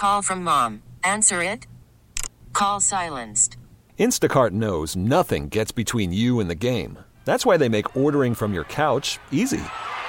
Call from mom. Answer it. Call silenced. Instacart knows nothing gets between you and the game. That's why they make ordering from your couch easy.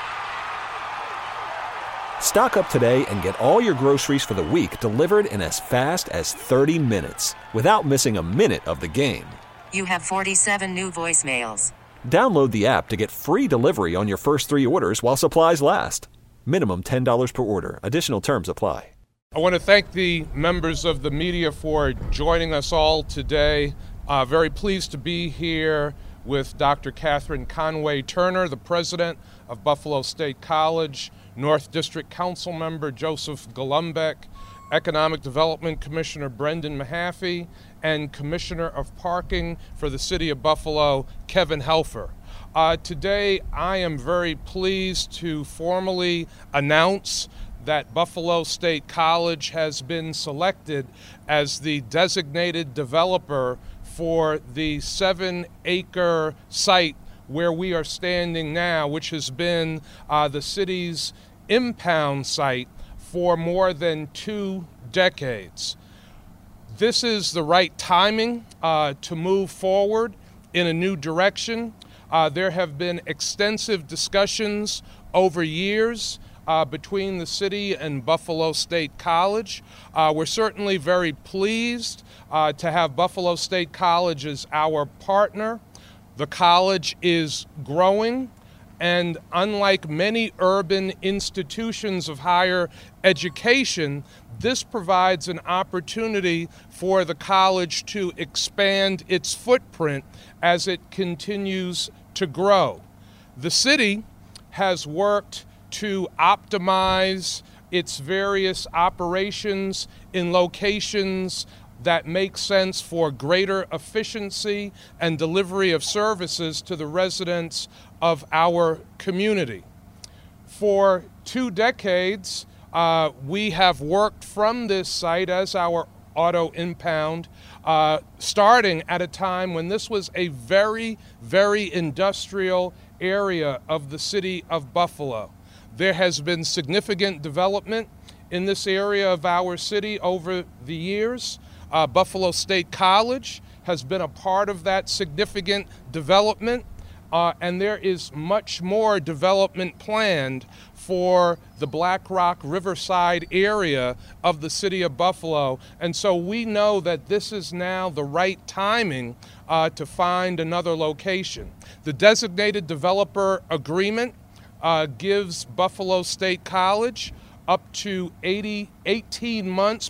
Stock up today and get all your groceries for the week delivered in as fast as 30 minutes without missing a minute of the game. You have 47 new voicemails. Download the app to get free delivery on your first 3 orders while supplies last. Minimum $10 per order. Additional terms apply. I want to thank the members of the media for joining us all today. Very pleased to be here with Dr. Catherine Conway Turner, the president of Buffalo State College, North District Council member Joseph Golombek, Economic Development Commissioner Brendan Mahaffey, and Commissioner of Parking for the City of Buffalo, Kevin Helfer. Today, I am very pleased to formally announce that Buffalo State College has been selected as the designated developer for the 7-acre site where we are standing now, which has been the city's impound site for more than 2 decades. This is the right timing to move forward in a new direction. There have been extensive discussions over years between the city and Buffalo State College. We're certainly very pleased to have Buffalo State College as our partner. The college is growing, and unlike many urban institutions of higher education, this provides an opportunity for the college to expand its footprint as it continues to grow. The city has worked to optimize its various operations in locations that make sense for greater efficiency and delivery of services to the residents of our community. For 2 decades, we have worked from this site as our auto impound, starting at a time when this was a very, very industrial area of the city of Buffalo. There has been significant development in this area of our city over the years. Buffalo State College has been a part of that significant development, and there is much more development planned for the Black Rock Riverside area of the city of Buffalo. And so we know that this is now the right timing to find another location. The designated developer agreement gives Buffalo State College up to 18 months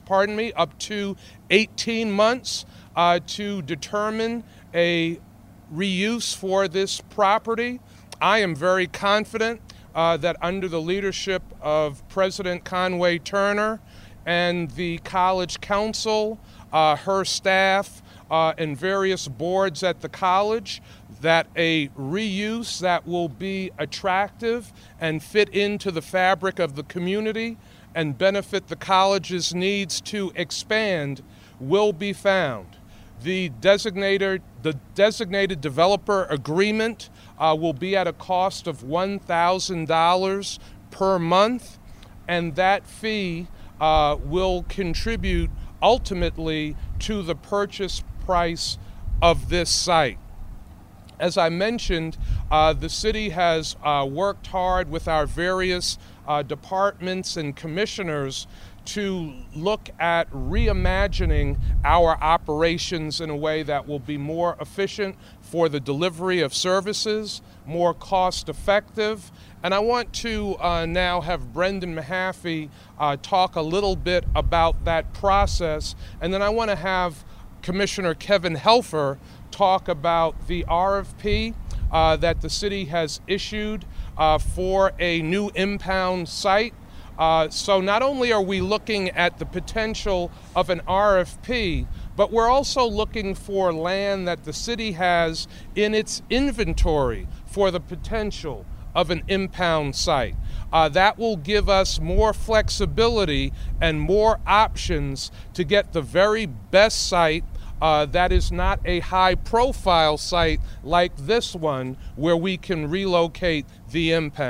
to determine a reuse for this property. I am very confident that under the leadership of President Conway Turner and the College Council, her staff, and various boards at the college, that a reuse that will be attractive and fit into the fabric of the community and benefit the college's needs to expand will be found. The designated developer agreement will be at a cost of $1,000 per month, and that fee will contribute ultimately to the purchase price of this site. As I mentioned, the city has worked hard with our various departments and commissioners to look at reimagining our operations in a way that will be more efficient for the delivery of services, more cost effective. And I want to now have Brendan Mahaffey talk a little bit about that process. And then I want to have Commissioner Kevin Helfer talk about the RFP that the city has issued for a new impound site. So not only are we looking at the potential of an RFP, but we're also looking for land that the city has in its inventory for the potential of an impound site. That will give us more flexibility and more options to get the very best site that is not a high-profile site like this one where we can relocate the impound.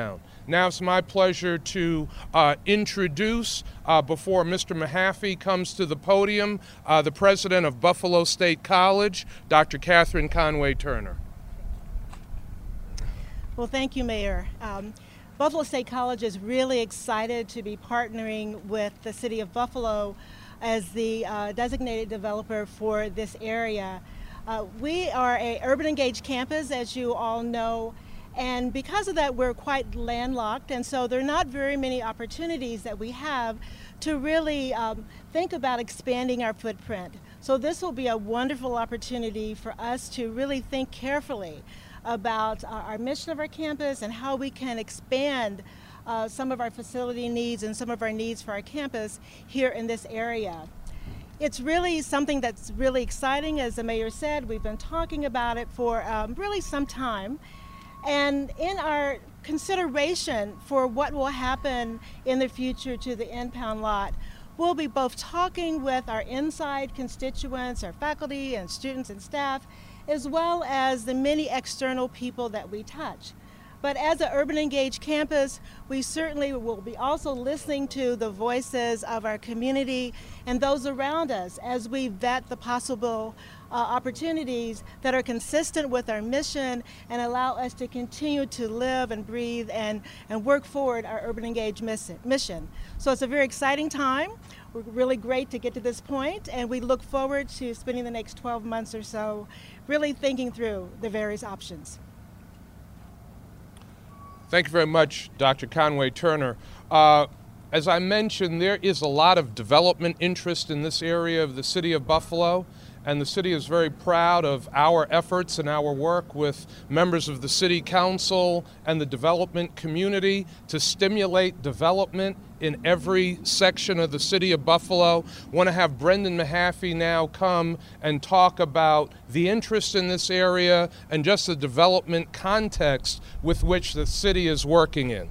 Now it's my pleasure to introduce, before Mr. Mahaffey comes to the podium, the president of Buffalo State College, Dr. Catherine Conway Turner. Well, thank you, Mayor. Buffalo State College is really excited to be partnering with the City of Buffalo as the designated developer for this area. We are an urban engaged campus, as you all know, and because of that we're quite landlocked, and so there are not very many opportunities that we have to really think about expanding our footprint. So this will be a wonderful opportunity for us to really think carefully about our mission of our campus and how we can expand some of our facility needs and some of our needs for our campus here in this area. It's really something that's really exciting. As the mayor said, we've been talking about it for really some time. And in our consideration for what will happen in the future to the impound lot, we'll be both talking with our inside constituents, our faculty and students and staff, as well as the many external people that we touch. But as an urban engaged campus, we certainly will be also listening to the voices of our community and those around us as we vet the possible opportunities that are consistent with our mission and allow us to continue to live and breathe and work forward our urban engaged mission. So it's a very exciting time. We're really great to get to this point, and we look forward to spending the next 12 months or so really thinking through the various options. Thank you very much, Dr. Conway Turner. As I mentioned, there is a lot of development interest in this area of the city of Buffalo, and the city is very proud of our efforts and our work with members of the city council and the development community to stimulate development in every section of the city of Buffalo. I want to have Brendan Mahaffey now come and talk about the interest in this area and just the development context with which the city is working in.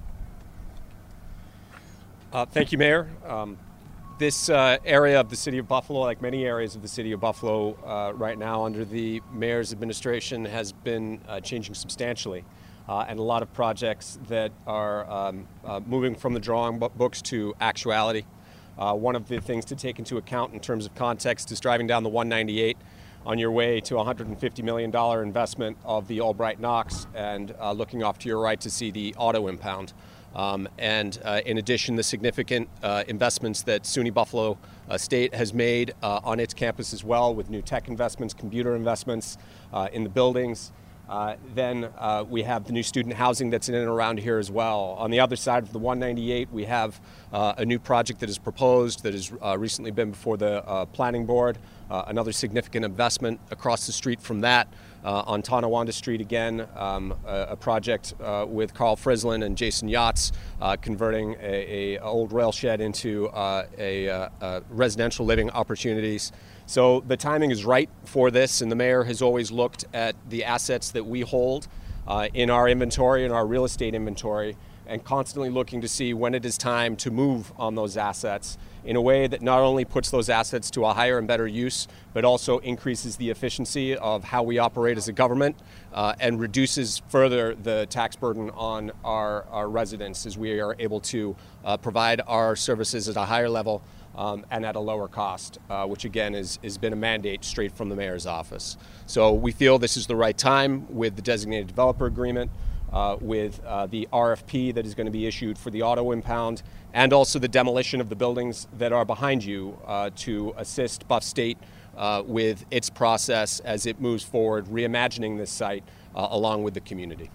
Thank you, Mayor. This area of the city of Buffalo, like many areas of the city of Buffalo right now under the mayor's administration, has been changing substantially. And a lot of projects that are moving from the drawing books to actuality. One of the things to take into account in terms of context is driving down the 198 on your way to a $150 million investment of the Albright Knox, and looking off to your right to see the auto impound. In addition, the significant investments that SUNY Buffalo State has made on its campus as well, with new tech investments, computer investments in the buildings. Then we have the new student housing that's in and around here as well. On the other side of the 198, we have a new project that is proposed that has recently been before the planning board. Another significant investment across the street from that on Tonawanda Street again, a project with Carl Frislin and Jason Yachts converting a old rail shed into residential living opportunities. So the timing is right for this, and the mayor has always looked at the assets that we hold in our inventory, in our real estate inventory, and constantly looking to see when it is time to move on those assets in a way that not only puts those assets to a higher and better use, but also increases the efficiency of how we operate as a government and reduces further the tax burden on our residents as we are able to provide our services at a higher level and at a lower cost, which again has been a mandate straight from the mayor's office. So we feel this is the right time with the designated developer agreement, with the RFP that is going to be issued for the auto impound, and also the demolition of the buildings that are behind you to assist Buff State with its process as it moves forward, reimagining this site along with the community.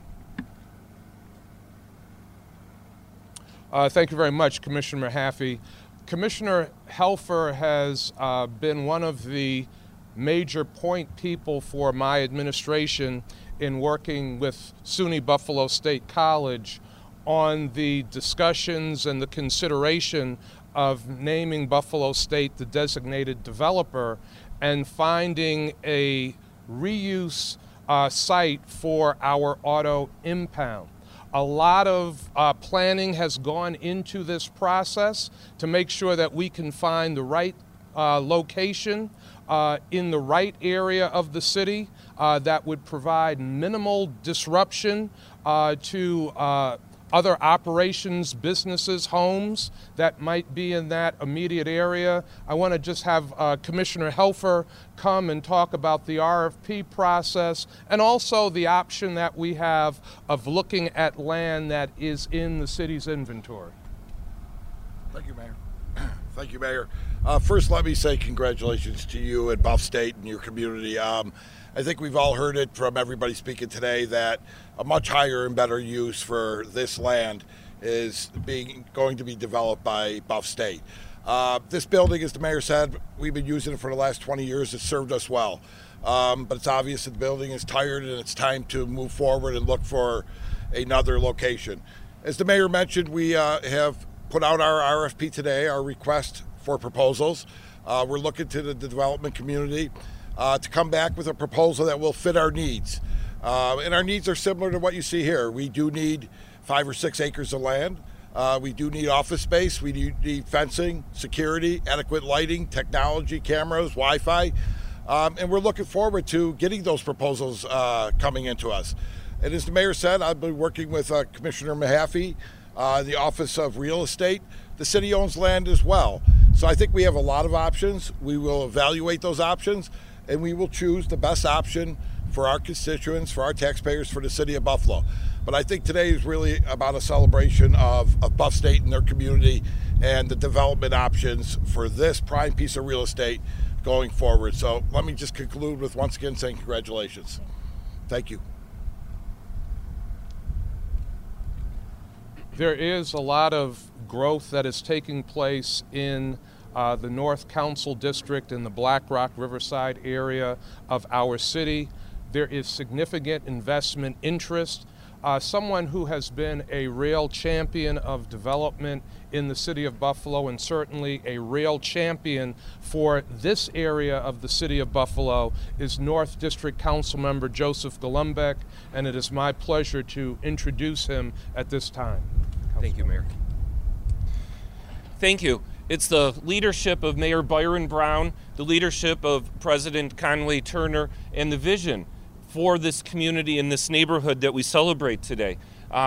Thank you very much, Commissioner Mahaffey. Commissioner Helfer has been one of the major point people for my administration in working with SUNY Buffalo State College on the discussions and the consideration of naming Buffalo State the designated developer and finding a reuse site for our auto impound. A lot of planning has gone into this process to make sure that we can find the right location in the right area of the city that would provide minimal disruption to other operations, businesses, homes that might be in that immediate area. I want to just have Commissioner Helfer come and talk about the RFP process and also the option that we have of looking at land that is in the city's inventory. Thank you, Mayor. Thank you, Mayor. First, let me say congratulations to you and Buff State and your community. I think we've all heard it from everybody speaking today that a much higher and better use for this land is going to be developed by Buff State. This building, as the mayor said, we've been using it for the last 20 years. It's served us well. But it's obvious that the building is tired and it's time to move forward and look for another location. As the mayor mentioned, we have put out our RFP today, our request for proposals. We're looking to the development community to come back with a proposal that will fit our needs. And our needs are similar to what you see here. We do need 5 or 6 acres of land. We do need office space. We do need fencing, security, adequate lighting, technology, cameras, Wi-Fi. And we're looking forward to getting those proposals coming into us. And as the mayor said, I've been working with Commissioner Mahaffey, the Office of Real Estate. The city owns land as well. So I think we have a lot of options. We will evaluate those options, and we will choose the best option for our constituents, for our taxpayers, for the city of Buffalo. But I think today is really about a celebration of Buff State and their community and the development options for this prime piece of real estate going forward. So let me just conclude with once again saying congratulations. Thank you. There is a lot of growth that is taking place in the North Council District in the Black Rock Riverside area of our city. There is significant investment interest. Someone who has been a real champion of development in the city of Buffalo and certainly a real champion for this area of the city of Buffalo is North District Council Member Joseph Golombek, and it is my pleasure to introduce him at this time. Thank you, Mayor. Thank you. It's the leadership of Mayor Byron Brown, the leadership of President Conway Turner, and the vision for this community and this neighborhood that we celebrate today.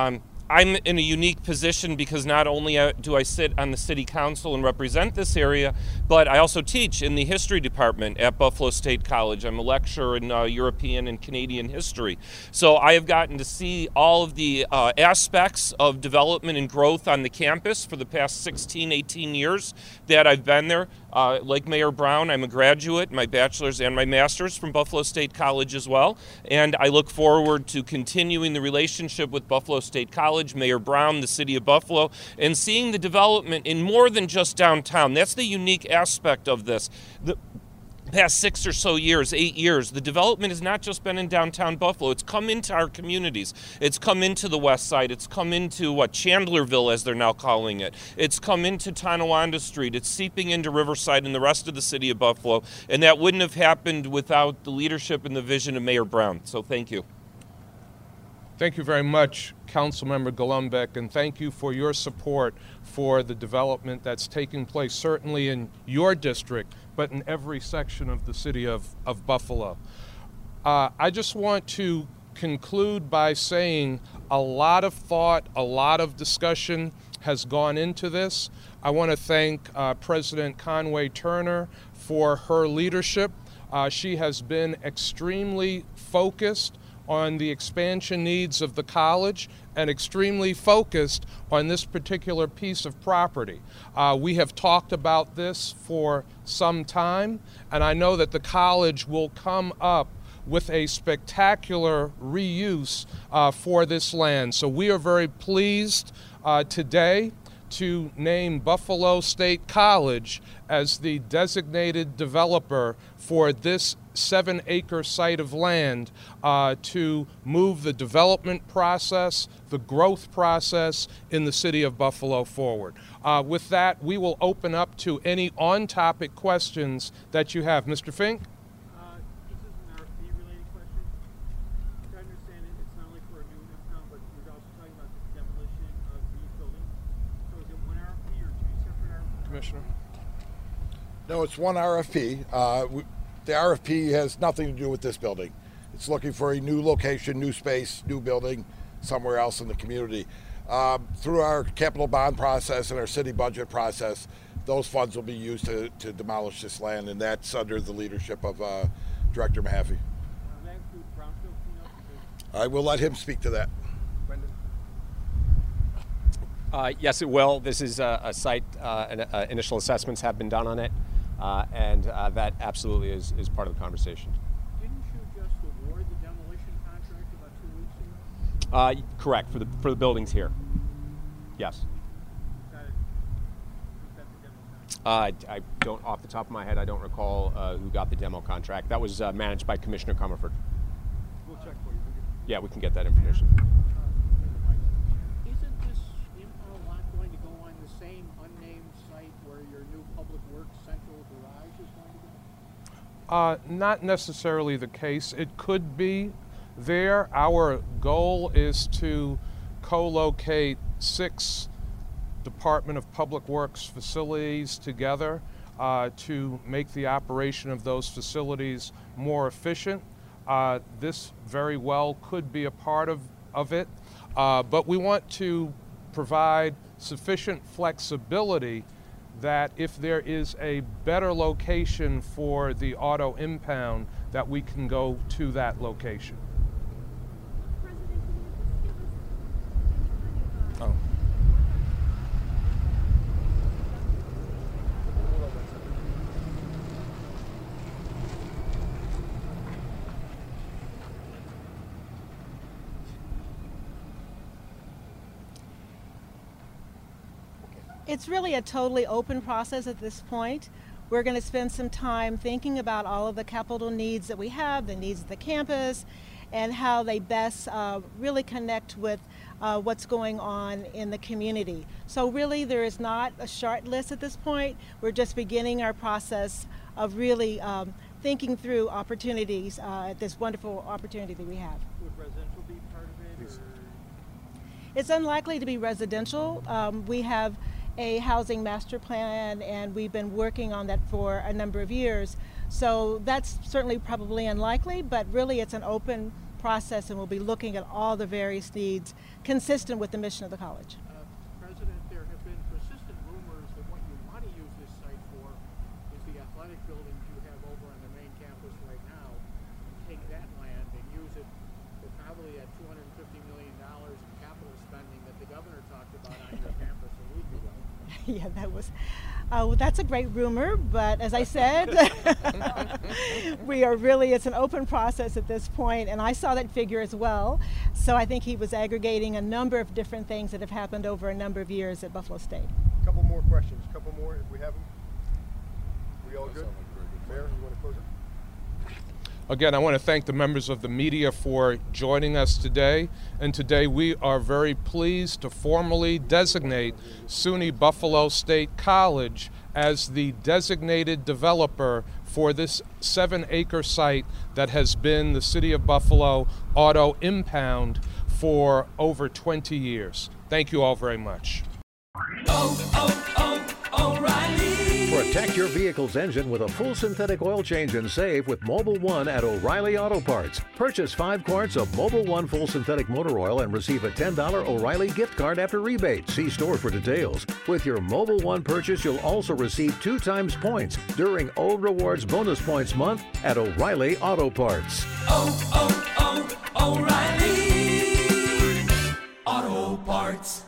I'm in a unique position because not only do I sit on the city council and represent this area, but I also teach in the history department at Buffalo State College. I'm a lecturer in European and Canadian history. So I have gotten to see all of the aspects of development and growth on the campus for the past 16, 18 years that I've been there. Like Mayor Brown, I'm a graduate, my bachelor's and my master's from Buffalo State College as well. And I look forward to continuing the relationship with Buffalo State College, Mayor Brown, the city of Buffalo, and seeing the development in more than just downtown. That's the unique aspect of this. The past 6 or so years, 8 years, the development has not just been in downtown Buffalo. It's come into our communities. It's come into the west side. It's come into Chandlerville, as they're now calling it. It's come into Tonawanda Street. It's seeping into Riverside and the rest of the city of Buffalo. And that wouldn't have happened without the leadership and the vision of Mayor Brown. So thank you. Thank you very much, Councilmember Golombek, and thank you for your support for the development that's taking place, certainly in your district, but in every section of the city of Buffalo. I just want to conclude by saying a lot of thought, a lot of discussion has gone into this. I want to thank President Conway Turner for her leadership. She has been extremely focused on the expansion needs of the college and extremely focused on this particular piece of property. We have talked about this for some time, and I know that the college will come up with a spectacular reuse for this land. So we are very pleased today to name Buffalo State College as the designated developer for this 7-acre site of land to move the development process, the growth process in the city of Buffalo forward. With that, we will open up to any on-topic questions that you have. Mr. Fink? This is an RFP-related question. To understand it, it's not only for a new town, but we're also talking about the demolition of these buildings. So is it one RFP or two separate RFPs? Commissioner? No, it's one RFP. The RFP has nothing to do with this building. It's looking for a new location, new space, new building somewhere else in the community. Through our capital bond process and our city budget process, those funds will be used to demolish this land, and that's under the leadership of Director Mahaffey. Does that include brownfield cleanup? I will let him speak to that. Brendan? Yes, it will. This is a site, initial assessments have been done on it, and that absolutely is part of the conversation. Didn't you just award the demolition contract about 2 weeks ago? Correct, for the buildings here. Yes. Who's got the demo contract? I don't, off the top of my head, I don't recall who got the demo contract. That was managed by Commissioner Comerford. We'll check for you. Yeah, we can get that information. Isn't this impound lot going to go on the same unnamed site where your new Public Works Central Garage is going to go? Not necessarily the case. It could be there. Our goal is to co-locate 6 Department of Public Works facilities together to make the operation of those facilities more efficient. This very well could be a part of it, but we want to provide sufficient flexibility that if there is a better location for the auto impound, that we can go to that location. President, can you just give us any kind of Oh. It's really a totally open process at this point. We're going to spend some time thinking about all of the capital needs that we have, the needs of the campus, and how they best really connect with what's going on in the community. So really there is not a short list at this point. We're just beginning our process of really thinking through opportunities, this wonderful opportunity that we have. Would residential be part of it? Or? It's unlikely to be residential. We have a housing master plan, and we've been working on that for a number of years. So that's certainly probably unlikely, but really it's an open process, and we'll be looking at all the various needs consistent with the mission of the college. President, there have been persistent rumors that what you want to use this site for is the athletic buildings you have over on the main campus right now. Take that land and use it for probably at $250 million in capital spending that the governor talked about on your campus a week ago. Yeah, that was, that's a great rumor, but as I said, it's an open process at this point, and I saw that figure as well. So I think he was aggregating a number of different things that have happened over a number of years at Buffalo State. A couple more questions, if we have them. We all good? Mayor, you want to close it? Again, I want to thank the members of the media for joining us today. And today we are very pleased to formally designate SUNY Buffalo State College as the designated developer for this 7-acre site that has been the City of Buffalo auto impound for over 20 years. Thank you all very much. O'Reilly. Protect your vehicle's engine with a full synthetic oil change and save with Mobil 1 at O'Reilly Auto Parts. Purchase 5 quarts of Mobil 1 full synthetic motor oil and receive a $10 O'Reilly gift card after rebate. See store for details. With your Mobil 1 purchase, you'll also receive 2 times points during O Rewards Bonus Points Month at O'Reilly Auto Parts. O'Reilly Auto Parts.